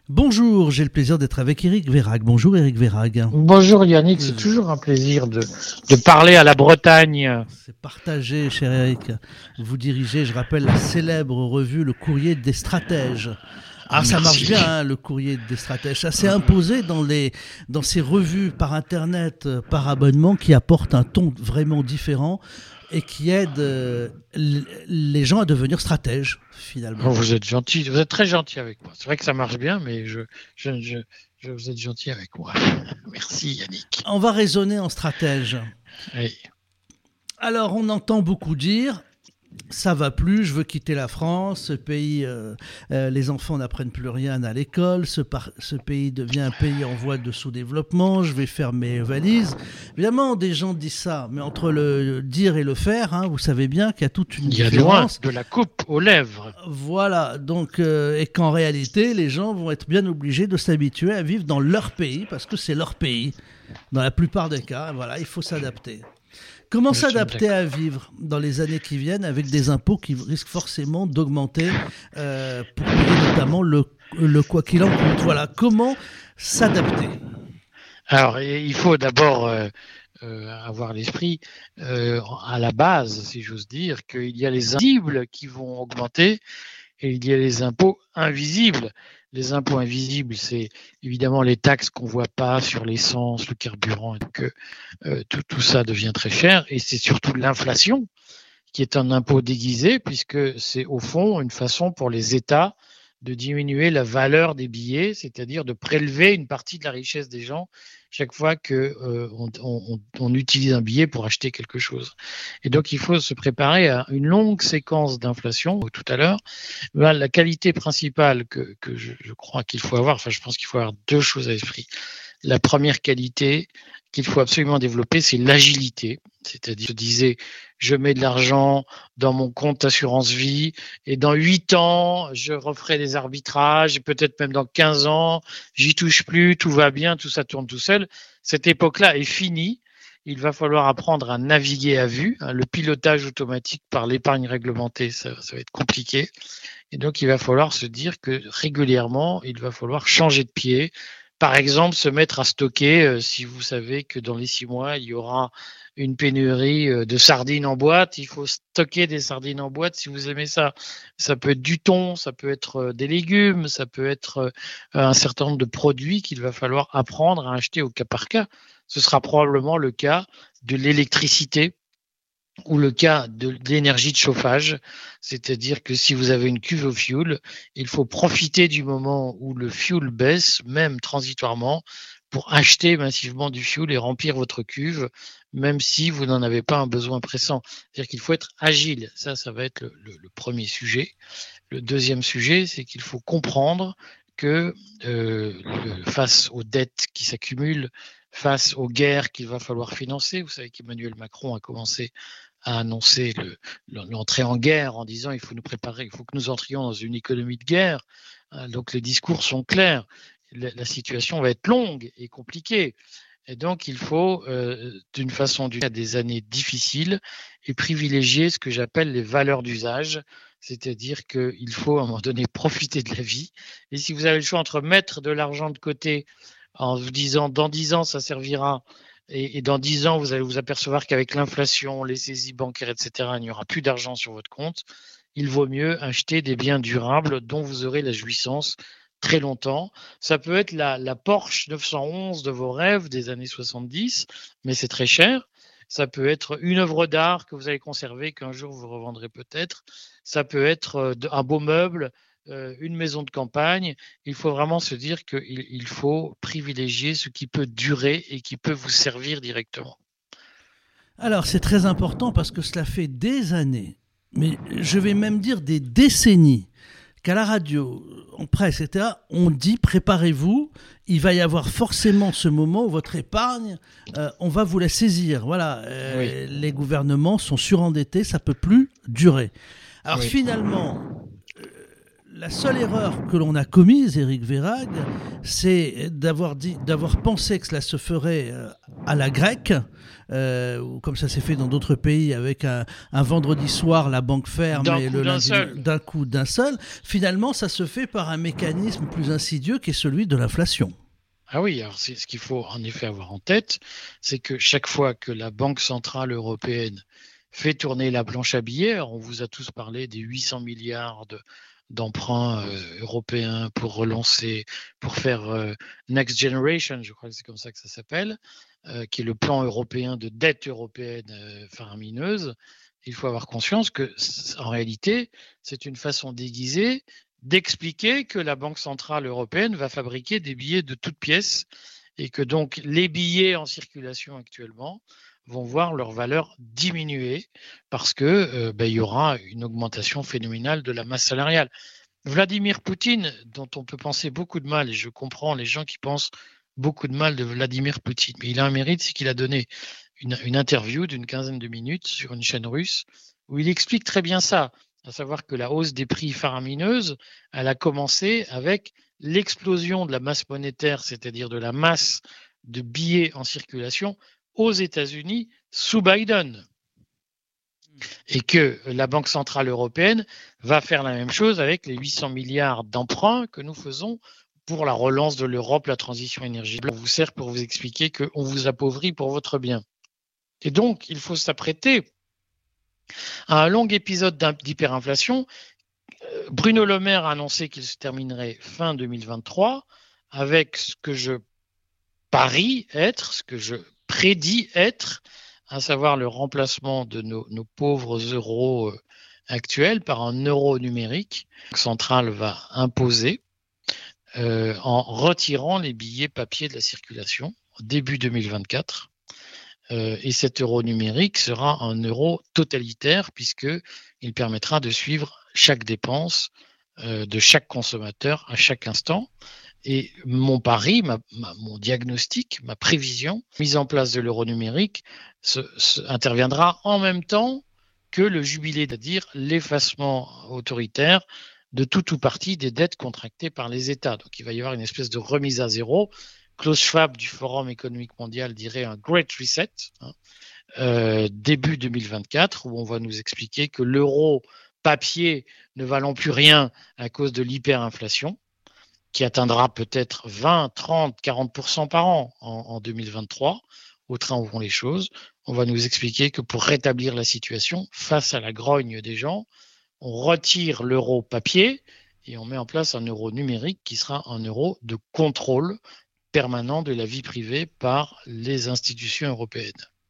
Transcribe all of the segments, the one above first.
Bonjour, j'ai le plaisir d'être avec Éric Vérag. Bonjour Éric Vérag. Bonjour Yannick, c'est toujours un plaisir de parler à la Bretagne. C'est partagé, cher Éric. Vous dirigez, je rappelle, la célèbre revue Le Courrier des Stratèges. Ah, ça marche bien, hein, Le Courrier des Stratèges. Ça s'est imposé dans ces revues par Internet, par abonnement, qui apportent un ton vraiment différent et qui aident les gens à devenir stratèges, finalement. Oh, vous êtes gentil, vous êtes très gentil avec moi. C'est vrai que ça marche bien, mais vous êtes gentil avec moi. Merci Yannick. On va raisonner en stratège. Oui. Alors, on entend beaucoup dire... Ça va plus, je veux quitter la France, ce pays, les enfants n'apprennent plus rien à l'école, ce pays devient un pays en voie de sous-développement, je vais faire mes valises. Évidemment, des gens disent ça, mais entre le dire et le faire, hein, vous savez bien qu'il y a toute une différence. Il y a loin de la coupe aux lèvres. Voilà, donc, et qu'en réalité, les gens vont être bien obligés de s'habituer à vivre dans leur pays, parce que c'est leur pays. Dans la plupart des cas, voilà, il faut s'adapter. Comment s'adapter à vivre dans les années qui viennent avec des impôts qui risquent forcément d'augmenter pour payer notamment le quoi qu'il en coûte. Voilà, comment s'adapter? Alors, il faut d'abord avoir l'esprit à la base, si j'ose dire, qu'il y a les invisibles qui vont augmenter et il y a les impôts invisibles. Les impôts invisibles, c'est évidemment les taxes qu'on voit pas sur l'essence, le carburant, et que tout ça devient très cher. Et c'est surtout l'inflation qui est un impôt déguisé, puisque c'est au fond une façon pour les États de diminuer la valeur des billets, c'est-à-dire de prélever une partie de la richesse des gens chaque fois que on utilise un billet pour acheter quelque chose. Et donc il faut se préparer à une longue séquence d'inflation. Tout à l'heure, la qualité principale que je crois qu'il faut avoir, enfin je pense qu'il faut avoir deux choses à l'esprit. La première qualité qu'il faut absolument développer, c'est l'agilité. C'est-à-dire, je disais, je mets de l'argent dans mon compte assurance vie et dans 8 ans, je referai des arbitrages et peut-être même dans 15 ans, j'y touche plus, tout va bien, tout ça tourne tout seul. Cette époque-là est finie. Il va falloir apprendre à naviguer à vue. Le pilotage automatique par l'épargne réglementée, ça va être compliqué. Et donc, il va falloir se dire que régulièrement, il va falloir changer de pied. Par exemple, se mettre à stocker, si vous savez que dans les 6 mois, il y aura une pénurie de sardines en boîte, il faut stocker des sardines en boîte si vous aimez ça. Ça peut être du thon, ça peut être des légumes, ça peut être un certain nombre de produits qu'il va falloir apprendre à acheter au cas par cas. Ce sera probablement le cas de l'électricité ou le cas de l'énergie de chauffage, c'est-à-dire que si vous avez une cuve au fioul, il faut profiter du moment où le fioul baisse, même transitoirement, pour acheter massivement du fioul et remplir votre cuve, même si vous n'en avez pas un besoin pressant. C'est-à-dire qu'il faut être agile. Ça va être le premier sujet. Le deuxième sujet, c'est qu'il faut comprendre que face aux dettes qui s'accumulent, face aux guerres qu'il va falloir financer, vous savez qu'Emmanuel Macron a commencé à annoncer l'entrée en guerre en disant il faut nous préparer, il faut que nous entrions dans une économie de guerre. Donc les discours sont clairs. La situation va être longue et compliquée. Et donc, il faut, d'une façon à des années difficiles et privilégier ce que j'appelle les valeurs d'usage, c'est-à-dire qu'il faut à un moment donné profiter de la vie. Et si vous avez le choix entre mettre de l'argent de côté en vous disant dans 10 ans ça servira, et dans 10 ans vous allez vous apercevoir qu'avec l'inflation, les saisies bancaires, etc., il n'y aura plus d'argent sur votre compte, il vaut mieux acheter des biens durables dont vous aurez la jouissance très longtemps. Ça peut être la Porsche 911 de vos rêves des années 70, mais c'est très cher. Ça peut être une œuvre d'art que vous allez conserver, qu'un jour vous revendrez peut-être. Ça peut être un beau meuble, une maison de campagne. Il faut vraiment se dire qu'il faut privilégier ce qui peut durer et qui peut vous servir directement. Alors, c'est très important parce que cela fait des années, mais je vais même dire des décennies, qu'à la radio, en presse, etc., on dit préparez-vous, il va y avoir forcément ce moment où votre épargne, on va vous la saisir. Voilà, Oui. Les gouvernements sont surendettés, ça ne peut plus durer. Alors Oui. finalement, la seule erreur que l'on a commise, Éric Vérag, c'est d'avoir pensé que cela se ferait à la grecque, ou comme ça s'est fait dans d'autres pays avec un vendredi soir, la banque ferme et le lundi d'un coup d'un seul. Finalement, ça se fait par un mécanisme plus insidieux qui est celui de l'inflation. Ah oui, alors c'est ce qu'il faut en effet avoir en tête, c'est que chaque fois que la Banque centrale européenne fait tourner la planche à billets, on vous a tous parlé des 800 milliards d'emprunts européens pour relancer, pour faire Next Generation, je crois que c'est comme ça que ça s'appelle, qui est le plan européen de dette européenne faramineuse. Il faut avoir conscience que, en réalité, c'est une façon déguisée d'expliquer que la Banque centrale européenne va fabriquer des billets de toutes pièces et que donc les billets en circulation actuellement vont voir leur valeur diminuer parce que il y aura une augmentation phénoménale de la masse salariale. Vladimir Poutine, dont on peut penser beaucoup de mal, et je comprends les gens qui pensent beaucoup de mal de Vladimir Poutine, mais il a un mérite, c'est qu'il a donné une interview d'une quinzaine de minutes sur une chaîne russe où il explique très bien ça, à savoir que la hausse des prix faramineuse, elle a commencé avec l'explosion de la masse monétaire, c'est-à-dire de la masse de billets en circulation aux États-Unis sous Biden. Et que la Banque centrale européenne va faire la même chose avec les 800 milliards d'emprunts que nous faisons pour la relance de l'Europe, la transition énergétique. On vous sert pour vous expliquer qu'on vous appauvrit pour votre bien. Et donc, il faut s'apprêter à un long épisode d'hyperinflation. Bruno Le Maire a annoncé qu'il se terminerait fin 2023 avec ce que je parie être, ce que je prédis être, à savoir le remplacement de nos pauvres euros actuels par un euro numérique. La Banque centrale va imposer en retirant les billets papier de la circulation début 2024. Et cet euro numérique sera un euro totalitaire puisqu'il permettra de suivre chaque dépense de chaque consommateur à chaque instant. Et mon pari, mon diagnostic, ma prévision, mise en place de l'euro numérique interviendra en même temps que le jubilé, c'est-à-dire l'effacement autoritaire de tout ou partie des dettes contractées par les États. Donc il va y avoir une espèce de remise à zéro. Klaus Schwab du Forum économique mondial dirait un Great Reset, début 2024, où on va nous expliquer que l'euro papier ne valant plus rien à cause de l'hyperinflation, qui atteindra peut-être 20, 30, 40% par an en 2023, au train où vont les choses. On va nous expliquer que pour rétablir la situation, face à la grogne des gens, on retire l'euro papier et on met en place un euro numérique qui sera un euro de contrôle permanent de la vie privée par les institutions européennes.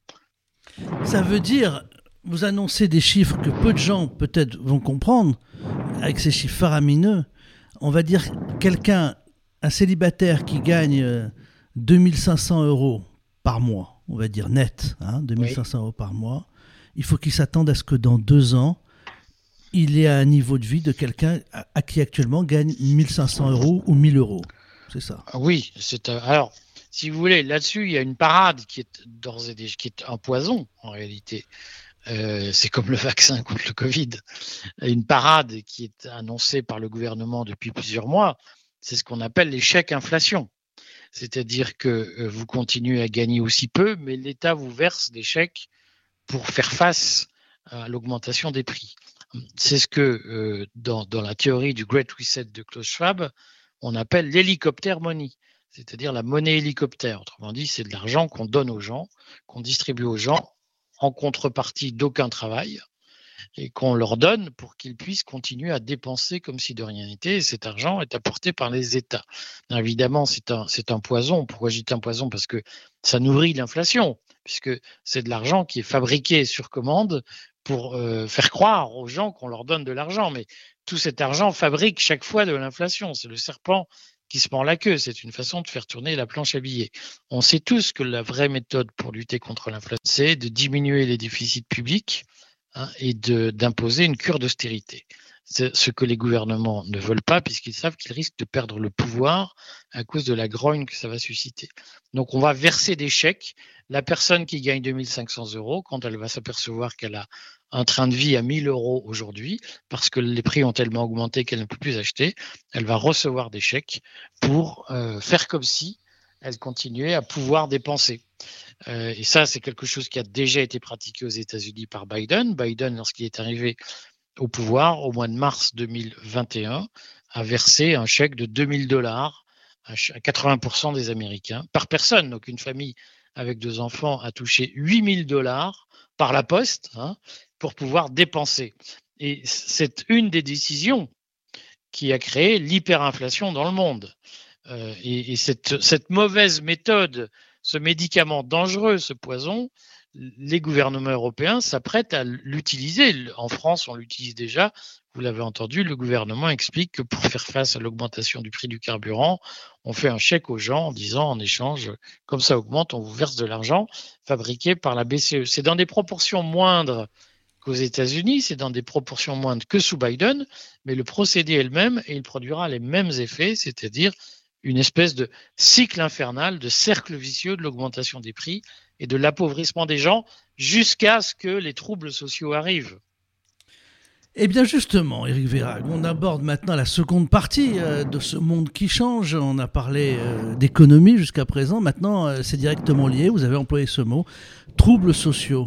Ça veut dire, vous annoncez des chiffres que peu de gens peut-être vont comprendre, avec ces chiffres faramineux. On va dire quelqu'un, un célibataire qui gagne 2500 euros par mois, on va dire net, 2500 euros par mois, il faut qu'il s'attende à ce que dans 2 ans, il ait un niveau de vie de quelqu'un à qui actuellement gagne 1500 euros ou 1000 euros. C'est ça. Oui, alors, si vous voulez, là-dessus, il y a une parade qui est d'ores et déjà, qui est un poison en réalité. C'est comme le vaccin contre le Covid. Une parade qui est annoncée par le gouvernement depuis plusieurs mois, c'est ce qu'on appelle les chèques inflation. C'est-à-dire que vous continuez à gagner aussi peu, mais l'État vous verse des chèques pour faire face à l'augmentation des prix. C'est ce que, dans la théorie du Great Reset de Klaus Schwab, on appelle l'hélicoptère money, c'est-à-dire la monnaie hélicoptère. Autrement dit, c'est de l'argent qu'on donne aux gens, qu'on distribue aux gens en contrepartie d'aucun travail et qu'on leur donne pour qu'ils puissent continuer à dépenser comme si de rien n'était. Et cet argent est apporté par les États. Alors évidemment, c'est un poison. Pourquoi je dis un poison? Parce que ça nourrit l'inflation, puisque c'est de l'argent qui est fabriqué sur commande pour faire croire aux gens qu'on leur donne de l'argent. Mais tout cet argent fabrique chaque fois de l'inflation. C'est le serpent qui se mord la queue. C'est une façon de faire tourner la planche à billets. On sait tous que la vraie méthode pour lutter contre l'inflation, c'est de diminuer les déficits publics et d'imposer une cure d'austérité. C'est ce que les gouvernements ne veulent pas puisqu'ils savent qu'ils risquent de perdre le pouvoir à cause de la grogne que ça va susciter. Donc on va verser des chèques. La personne qui gagne 2500 euros, quand elle va s'apercevoir qu'elle a un train de vie à 1000 euros aujourd'hui, parce que les prix ont tellement augmenté qu'elle ne peut plus acheter, elle va recevoir des chèques pour faire comme si elles continuaient à pouvoir dépenser. Et ça, c'est quelque chose qui a déjà été pratiqué aux États-Unis par Biden. Biden, lorsqu'il est arrivé au pouvoir, au mois de mars 2021, a versé un chèque de $2 000 à 80% des Américains, par personne. Donc, une famille avec 2 enfants a touché $8 000 par la poste pour pouvoir dépenser. Et c'est une des décisions qui a créé l'hyperinflation dans le monde. Et cette mauvaise méthode, ce médicament dangereux, ce poison, les gouvernements européens s'apprêtent à l'utiliser. En France, on l'utilise déjà. Vous l'avez entendu, le gouvernement explique que pour faire face à l'augmentation du prix du carburant, on fait un chèque aux gens en disant en échange, comme ça augmente, on vous verse de l'argent fabriqué par la BCE. C'est dans des proportions moindres qu'aux États-Unis, c'est dans des proportions moindres que sous Biden, mais le procédé est le même et il produira les mêmes effets, c'est-à-dire une espèce de cycle infernal, de cercle vicieux de l'augmentation des prix et de l'appauvrissement des gens jusqu'à ce que les troubles sociaux arrivent. Eh bien justement, Éric Vérag, on aborde maintenant la seconde partie de ce monde qui change. On a parlé d'économie jusqu'à présent. Maintenant, c'est directement lié. Vous avez employé ce mot. Troubles sociaux.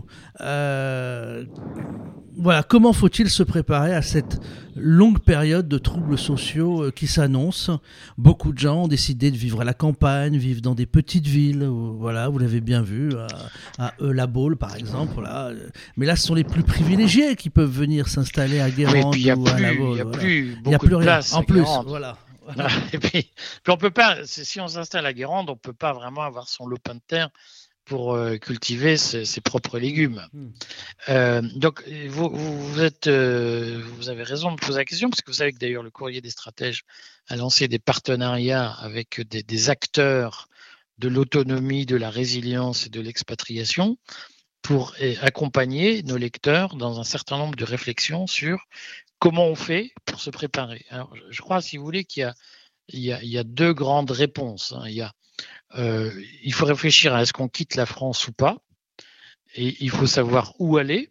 Voilà, comment faut-il se préparer à cette longue période de troubles sociaux qui s'annonce? Beaucoup de gens ont décidé de vivre à la campagne, vivre dans des petites villes. Voilà, vous l'avez bien vu, à La Baule par exemple. Voilà. Mais là, ce sont les plus privilégiés qui peuvent venir s'installer à Guérande ou à La Baule. Il n'y a plus beaucoup de place en plus, voilà. Et puis on peut pas, si on s'installe à Guérande, on ne peut pas vraiment avoir son lopin de terre pour cultiver ses propres légumes. Donc, vous avez raison de poser la question, parce que vous savez que d'ailleurs le Courrier des stratèges a lancé des partenariats avec des acteurs de l'autonomie, de la résilience et de l'expatriation pour accompagner nos lecteurs dans un certain nombre de réflexions sur comment on fait pour se préparer. Alors, je crois, si vous voulez, qu'il y a 2 grandes réponses. Il faut réfléchir à est-ce qu'on quitte la France ou pas, et il faut savoir où aller.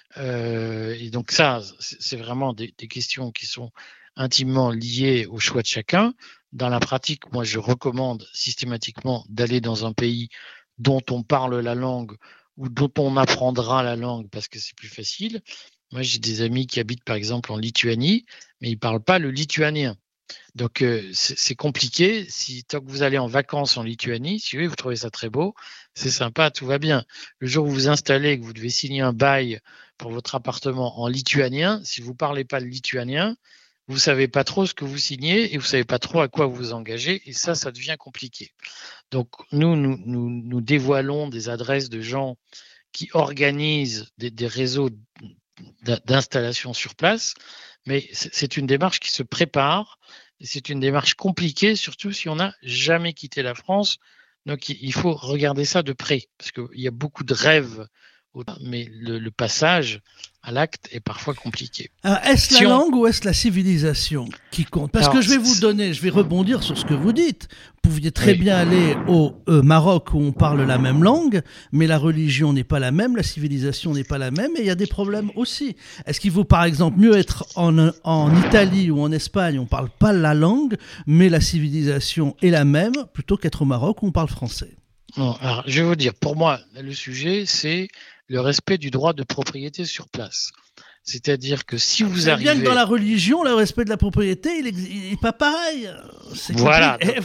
Et donc ça, c'est vraiment des questions qui sont intimement liées au choix de chacun. Dans la pratique, moi, je recommande systématiquement d'aller dans un pays dont on parle la langue ou dont on apprendra la langue parce que c'est plus facile. Moi, j'ai des amis qui habitent par exemple en Lituanie, mais ils ne parlent pas le lituanien. Donc, c'est compliqué. Tant que vous allez en vacances en Lituanie, si vous trouvez ça très beau, c'est sympa, tout va bien. Le jour où vous vous installez et que vous devez signer un bail pour votre appartement en lituanien, si vous ne parlez pas le lituanien, vous ne savez pas trop ce que vous signez et vous ne savez pas trop à quoi vous vous engagez. Et ça devient compliqué. Donc, nous dévoilons des adresses de gens qui organisent des réseaux d'installation sur place, mais c'est une démarche qui se prépare. C'est une démarche compliquée, surtout si on n'a jamais quitté la France. Donc, il faut regarder ça de près, parce qu'il y a beaucoup de rêves, mais le passage à l'acte est parfois compliqué. Alors, est-ce la langue ou est-ce la civilisation qui compte? Parce que je vais rebondir sur ce que vous dites. Vous pouviez très bien aller au Maroc où on parle la même langue, mais la religion n'est pas la même, la civilisation n'est pas la même, et il y a des problèmes aussi. Est-ce qu'il vaut par exemple mieux être en Italie ou en Espagne, on ne parle pas la langue, mais la civilisation est la même, plutôt qu'être au Maroc où on parle français? Non, alors, je vais vous dire, pour moi, le sujet, c'est le respect du droit de propriété sur place. C'est-à-dire que si vous arrivez... Bien que dans la religion, le respect de la propriété, il n'est pas pareil. Voilà. Donc,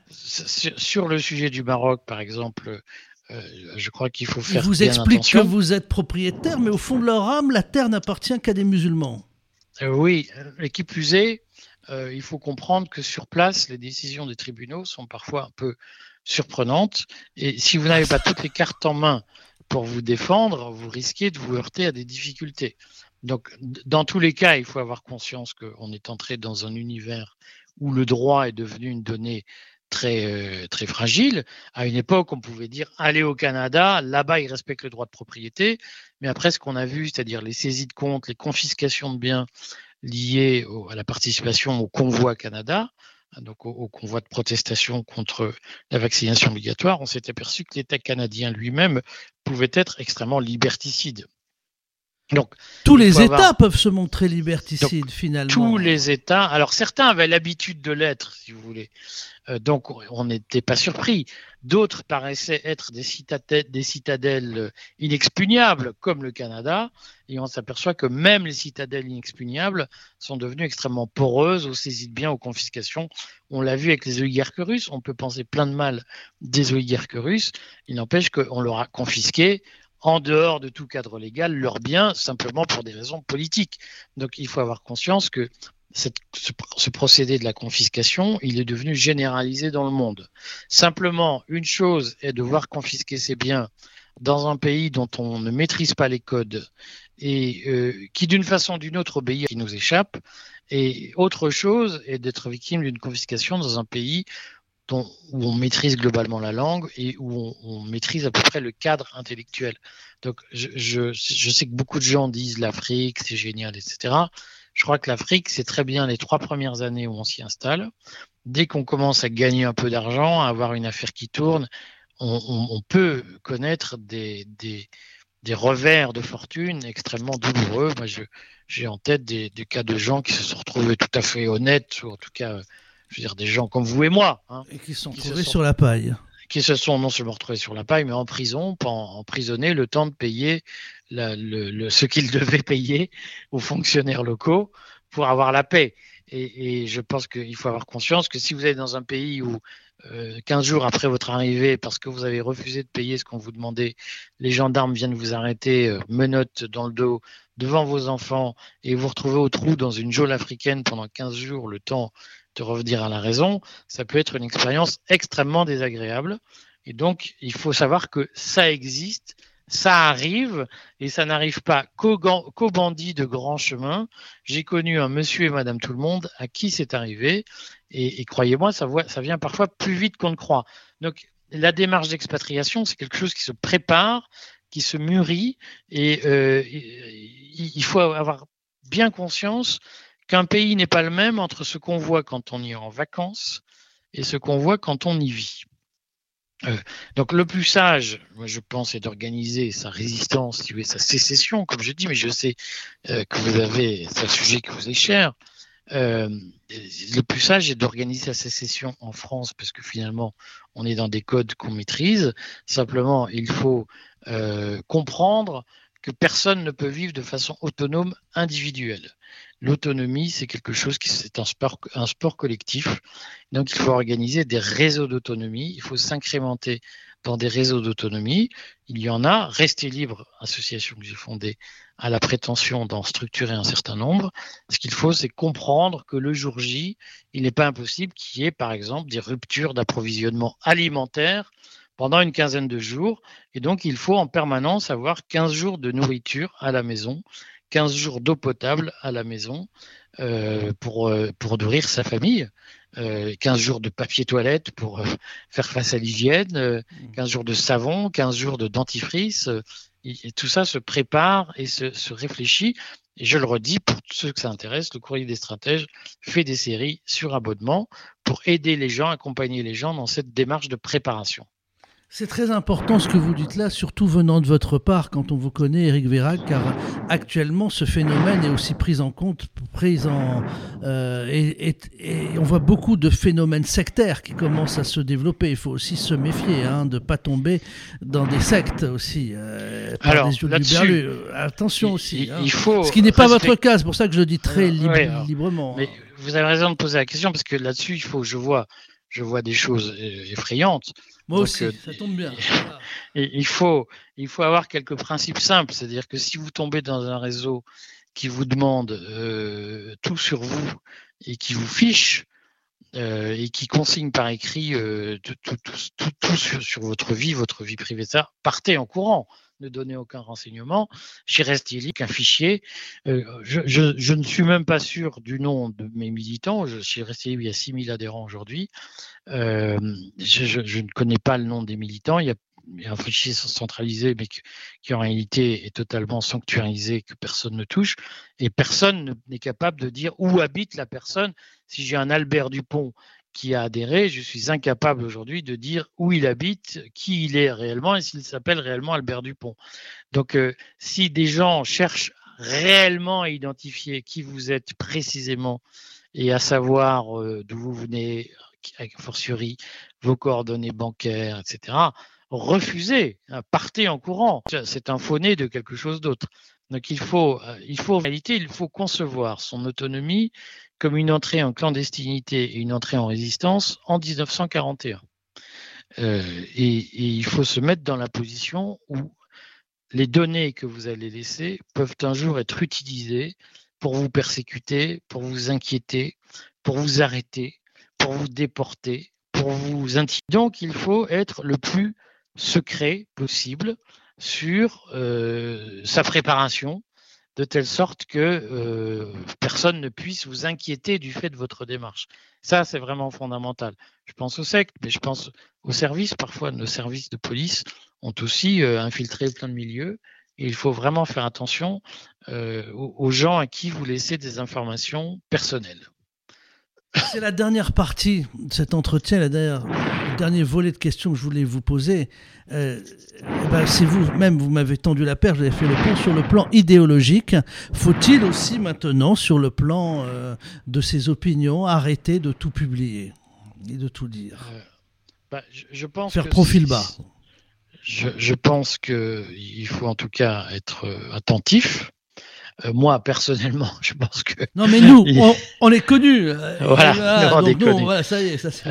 sur le sujet du Maroc, par exemple, je crois qu'il faut faire bien attention. Ils vous expliquent que vous êtes propriétaire, mais au fond de leur âme, la terre n'appartient qu'à des musulmans. Oui, et qui plus est, il faut comprendre que sur place, les décisions des tribunaux sont parfois un peu surprenantes. Et si vous n'avez pas toutes les cartes en main pour vous défendre, vous risquez de vous heurter à des difficultés. Donc, dans tous les cas, il faut avoir conscience qu'on est entré dans un univers où le droit est devenu une donnée très, très fragile. À une époque, on pouvait dire allez au Canada, là-bas ils respectent le droit de propriété. Mais après, ce qu'on a vu, c'est-à-dire les saisies de comptes, les confiscations de biens liées à la participation au convoi Canada, donc au convoi de protestation contre la vaccination obligatoire, on s'est aperçu que l'État canadien lui-même pouvait être extrêmement liberticide. Donc, tous les États peuvent se montrer liberticides, finalement. Tous les États. Alors, certains avaient l'habitude de l'être, si vous voulez. Donc, on n'était pas surpris. D'autres paraissaient être des citadelles inexpugnables, comme le Canada. Et on s'aperçoit que même les citadelles inexpugnables sont devenues extrêmement poreuses. On s'hésite bien aux confiscations. On l'a vu avec les oligarques russes. On peut penser plein de mal des oligarques russes. Il n'empêche qu'on leur a confisqué, en dehors de tout cadre légal, leurs biens, simplement pour des raisons politiques. Donc, il faut avoir conscience que ce procédé de la confiscation, il est devenu généralisé dans le monde. Simplement, une chose est de voir confisquer ses biens dans un pays dont on ne maîtrise pas les codes et qui, d'une façon ou d'une autre, obéit, qui nous échappe. Et autre chose est d'être victime d'une confiscation dans un pays où on maîtrise globalement la langue et où on maîtrise à peu près le cadre intellectuel. Donc, je sais que beaucoup de gens disent l'Afrique, c'est génial, etc. Je crois que l'Afrique, c'est très bien les 3 premières années où on s'y installe. Dès qu'on commence à gagner un peu d'argent, à avoir une affaire qui tourne, on peut connaître des revers de fortune extrêmement douloureux. Moi, j'ai en tête des cas de gens qui se sont retrouvés tout à fait honnêtes, ou en tout cas, je veux dire, des gens comme vous et moi. Et qui se sont retrouvés sur la paille. Qui se sont non seulement retrouvés sur la paille, mais en prison, emprisonnés, le temps de payer ce qu'ils devaient payer aux fonctionnaires locaux pour avoir la paix. Et je pense qu'il faut avoir conscience que si vous êtes dans un pays où 15 jours après votre arrivée, parce que vous avez refusé de payer ce qu'on vous demandait, les gendarmes viennent vous arrêter, menottes dans le dos, devant vos enfants, et vous retrouvez au trou dans une geôle africaine pendant 15 jours, le temps de revenir à la raison, ça peut être une expérience extrêmement désagréable. Et donc, il faut savoir que ça existe, ça arrive, et ça n'arrive pas qu'aux bandits de grand chemin. J'ai connu un monsieur et madame tout le monde à qui c'est arrivé, et croyez-moi, ça vient parfois plus vite qu'on ne croit. Donc, la démarche d'expatriation, c'est quelque chose qui se prépare, qui se mûrit, et il faut avoir bien conscience qu'un pays n'est pas le même entre ce qu'on voit quand on y est en vacances et ce qu'on voit quand on y vit. Donc le plus sage, moi je pense, est d'organiser sa résistance, sa sécession, comme je dis, mais je sais que c'est un sujet qui vous est cher. Le plus sage est d'organiser sa sécession en France, parce que finalement, on est dans des codes qu'on maîtrise. Simplement, il faut comprendre que personne ne peut vivre de façon autonome, individuelle. L'autonomie, c'est quelque chose c'est un sport collectif. Donc, il faut organiser des réseaux d'autonomie. Il faut s'incrémenter dans des réseaux d'autonomie. Il y en a. Restez libre, association que j'ai fondée, a la prétention d'en structurer un certain nombre. Ce qu'il faut, c'est comprendre que le jour J, il n'est pas impossible qu'il y ait, par exemple, des ruptures d'approvisionnement alimentaire pendant une quinzaine de jours. Et donc, il faut en permanence avoir 15 jours de nourriture à la maison, 15 jours d'eau potable à la maison pour nourrir sa famille, 15 jours de papier toilette pour faire face à l'hygiène, 15 jours de savon, 15 jours de dentifrice. Et tout ça se prépare et se réfléchit. Et je le redis, pour ceux que ça intéresse, le Courrier des Stratèges fait des séries sur abonnement pour aider les gens, accompagner les gens dans cette démarche de préparation. C'est très important ce que vous dites là, surtout venant de votre part quand on vous connaît, Éric Vérac, car actuellement ce phénomène est aussi pris en compte, et on voit beaucoup de phénomènes sectaires qui commencent à se développer. Il faut aussi se méfier de ne pas tomber dans des sectes aussi. Alors, des là-dessus, attention aussi. Il faut ce qui n'est pas votre cas, c'est pour ça que je le dis très librement. Mais vous avez raison de poser la question, parce que là-dessus, je vois des choses effrayantes. Moi aussi, ça tombe bien. Et il faut avoir quelques principes simples. C'est-à-dire que si vous tombez dans un réseau qui vous demande tout sur vous et qui vous fiche et qui consigne par écrit tout sur votre vie privée, ça, partez en courant. Ne donnez aucun renseignement. Chez Restili, un fichier. Je ne suis même pas sûr du nom de mes militants. Chez Restili, il y a 6000 adhérents aujourd'hui. Je ne connais pas le nom des militants. Il y a un fichier centralisé, mais qui en réalité est totalement sanctuarisé, que personne ne touche. Et personne n'est capable de dire où habite la personne. Si j'ai un Albert Dupont qui a adhéré, je suis incapable aujourd'hui de dire où il habite, qui il est réellement et s'il s'appelle réellement Albert Dupont. Donc, si des gens cherchent réellement identifier qui vous êtes précisément et à savoir d'où vous venez, a fortiori vos coordonnées bancaires, etc., refusez, partez en courant. C'est un faux-né de quelque chose d'autre. Donc il faut en réalité, il faut concevoir son autonomie comme une entrée en clandestinité et une entrée en résistance en 1941. Et il faut se mettre dans la position où les données que vous allez laisser peuvent un jour être utilisées pour vous persécuter, pour vous inquiéter, pour vous arrêter, pour vous déporter, pour vous intimider. Donc, il faut être le plus secret possible sur sa préparation, de telle sorte que personne ne puisse vous inquiéter du fait de votre démarche. Ça, c'est vraiment fondamental. Je pense aux sectes, mais je pense aux services. Parfois, nos services de police ont aussi infiltré plein de milieux. Et il faut vraiment faire attention aux gens à qui vous laissez des informations personnelles. C'est la dernière partie de cet entretien, le dernier volet de questions que je voulais vous poser. C'est vous-même, vous m'avez tendu la perche, vous avez fait le pont sur le plan idéologique. Faut-il aussi maintenant, sur le plan de ses opinions, arrêter de tout publier et de tout dire je pense Faire profil bas. Je pense qu'il faut en tout cas être attentif. Moi, personnellement, je pense que... Non, mais nous, on est connus. Voilà, on est connus. Voilà, ça y est. Ça,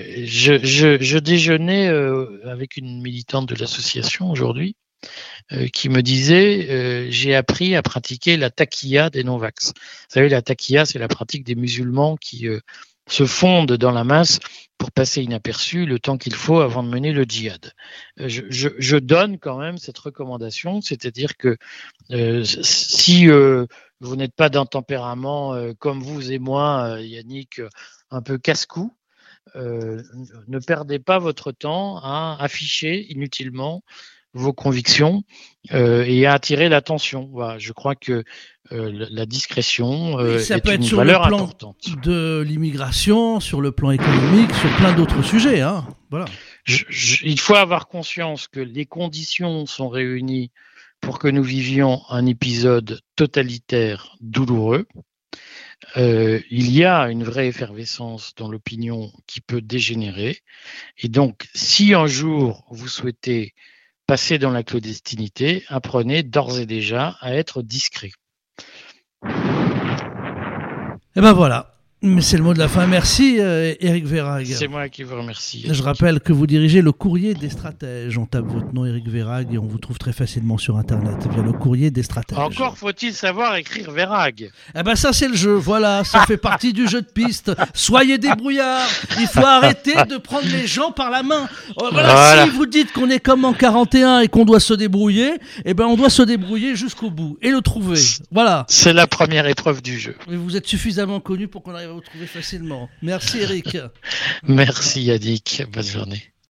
je déjeunais avec une militante de l'association aujourd'hui qui me disait j'ai appris à pratiquer la taqiyya des non-vax. Vous savez, la taqiyya, c'est la pratique des musulmans qui se fondent dans la masse pour passer inaperçu le temps qu'il faut avant de mener le djihad. Je donne quand même cette recommandation, c'est-à-dire que si vous n'êtes pas d'un tempérament comme vous et moi, Yannick, un peu casse-cou, ne perdez pas votre temps à afficher inutilement vos convictions et à attirer l'attention. Voilà, je crois que la discrétion est une valeur importante. Sur le plan de l'immigration, sur le plan économique, sur plein d'autres sujets. Hein. Voilà. Il faut avoir conscience que les conditions sont réunies pour que nous vivions un épisode totalitaire douloureux. Il y a une vraie effervescence dans l'opinion qui peut dégénérer. Et donc, si un jour vous souhaitez passer dans la clandestinité, apprenez d'ores et déjà à être discret. Et ben voilà. Mais c'est le mot de la fin. Merci Éric Vérag. C'est moi qui vous remercie. Je rappelle que vous dirigez le Courrier des Stratèges. On tape votre nom Éric Vérag et on vous trouve très facilement sur Internet via le Courrier des Stratèges. Encore faut-il savoir écrire Vérag. Eh ben ça c'est le jeu, voilà, ça fait partie du jeu de piste. Soyez débrouillards, il faut arrêter de prendre les gens par la main. Voilà. Si vous dites qu'on est comme en 41 et qu'on doit se débrouiller, eh ben on doit se débrouiller jusqu'au bout et le trouver. Voilà. C'est la première épreuve du jeu. Mais vous êtes suffisamment connu pour qu'on arrive à vous trouver facilement. Merci Éric. Merci Yannick, bonne journée.